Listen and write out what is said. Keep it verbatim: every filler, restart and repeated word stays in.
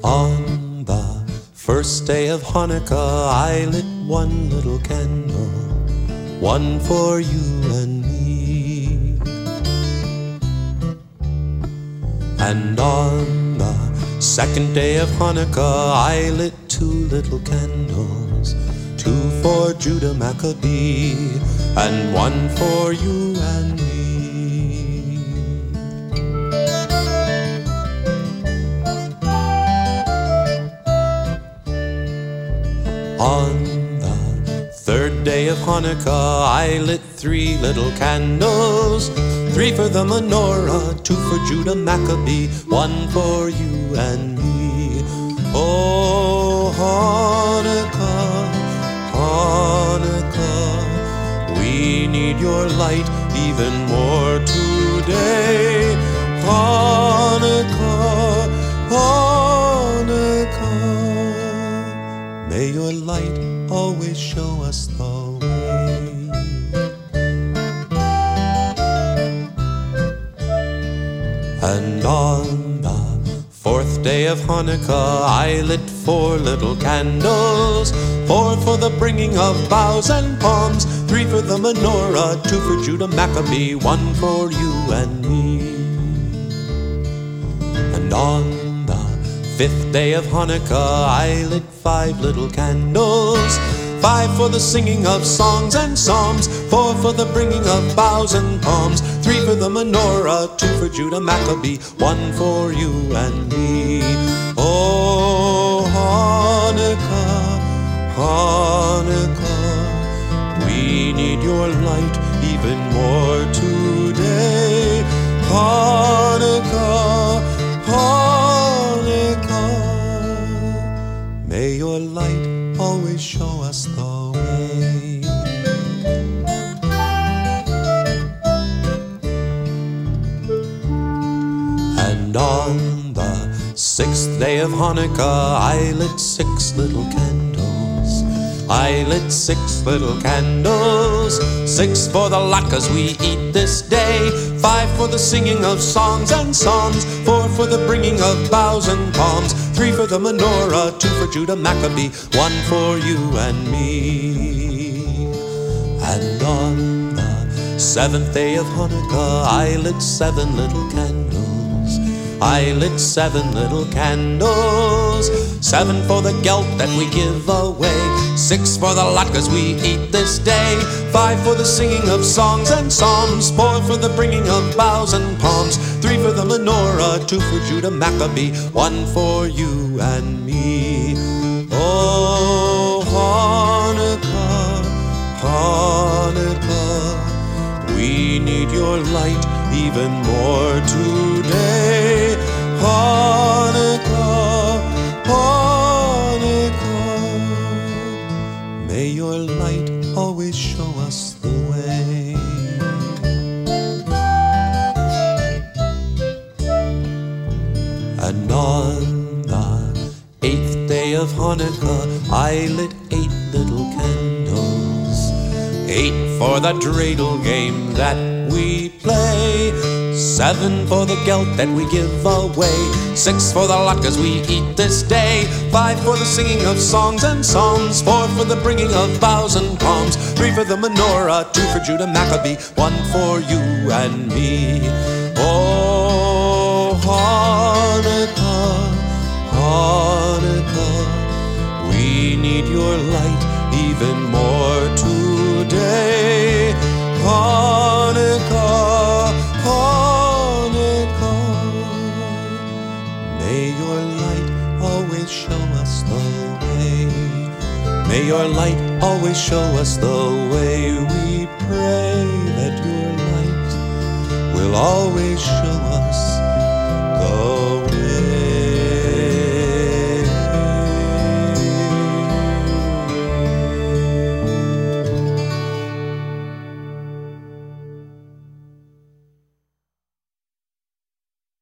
On the first day of Hanukkah, I lit one little candle, one for you and me. And on the second day of Hanukkah, I lit two little candles, two for Judah Maccabee, and one for you and me. On the third day of Hanukkah, I lit three little candles, three for the menorah, two for Judah Maccabee, one for you and me. Oh, Hanukkah, Hanukkah, we need your light even more today. Hanukkah, Hanukkah, may your light always show us the way. And on the fourth day of Hanukkah, I lit four little candles, four for the bringing of boughs and palms, three for the menorah, two for Judah Maccabee, one for you and me. And on fifth day of Hanukkah, I lit five little candles, five for the singing of songs and psalms, four for the bringing of boughs and palms, three for the menorah, two for Judah Maccabee, one for you and me. Oh, Hanukkah, Hanukkah, we need your light even more today. Hanukkah, Hanukkah, may your light always show us the way. And on the sixth day of Hanukkah, I lit six little candles. I lit six little candles, six for the latkes we eat this day, five for the singing of songs and psalms, four for the bringing of boughs and palms, three for the menorah, two for Judah Maccabee, one for you and me. And on the seventh day of Hanukkah, I lit seven little candles. I lit seven little candles, seven for the gelt that we give away, six for the latkes we eat this day, five for the singing of songs and psalms, four for the bringing of boughs and palms, three for the menorah, two for Judah Maccabee, one for you and me. Oh, Hanukkah, Hanukkah, we need your light even more today. Hanukkah, Hanukkah, may your light always show us the way. And on the eighth day of Hanukkah, I lit eight little candles, eight for the dreidel game that we play, seven for the gelt that we give away, six for the latkes we eat this day, five for the singing of songs and psalms, four for the bringing of boughs and palms, three for the menorah, two for Judah Maccabee, one for you and me. Oh, Hanukkah, Hanukkah, we need your light even more today. Hanukkah, Hanukkah, may your light always show us the way. May your light always show us the way. We pray that your light will always show us